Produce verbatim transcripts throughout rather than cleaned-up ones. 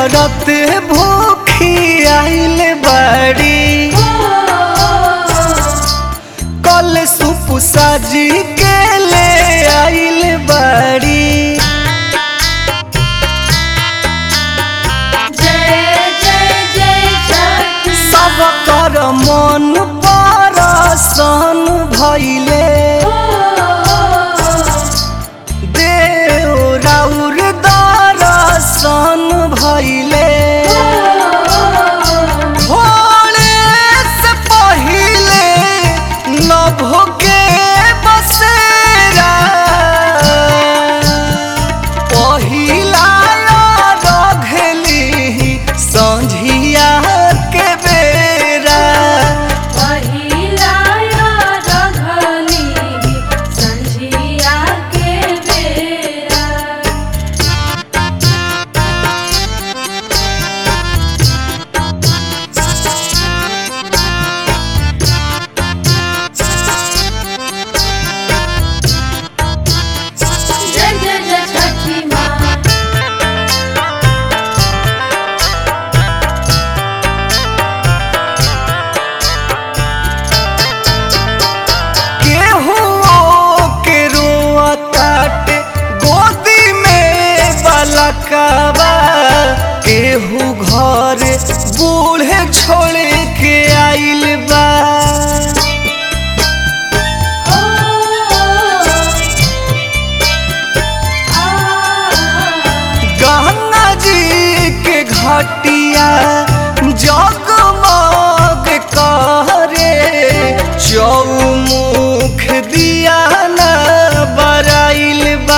बरत भूखी आइल बाड़ी कल सुप साजी के ले आइल बाड़ी सब कर मन परसन भइले देव राउर दर्शन भइले भोरे से पहिले नभो के बसेरा पहिला रघली संझिया के बेरा पहिला रघली संझिया के बेरा जय जय जय छठी माँ केहू घर बूढ़े छोड़ के आइल बा गंगा जी के घाटिया जगमग करे चौमुख दिया न बराइल बा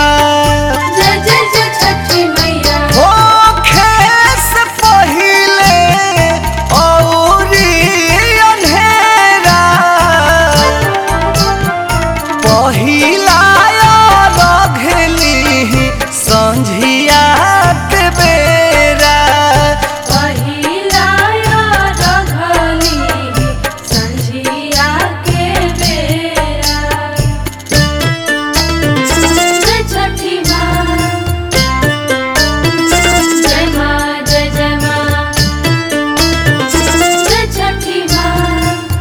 संझिया के बेरा पहिला रघली संझिया के बेरा जय छठी माँ जय माँ जय जय माँ जय छठी माँ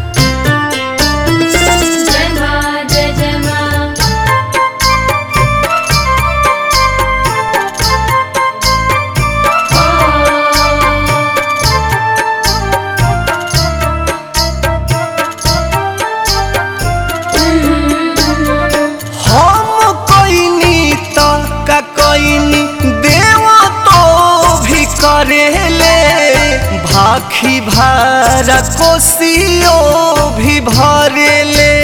जय माँ जय जय माँ देव तो भी करेले भाखी भारा कोसियो भी भरेले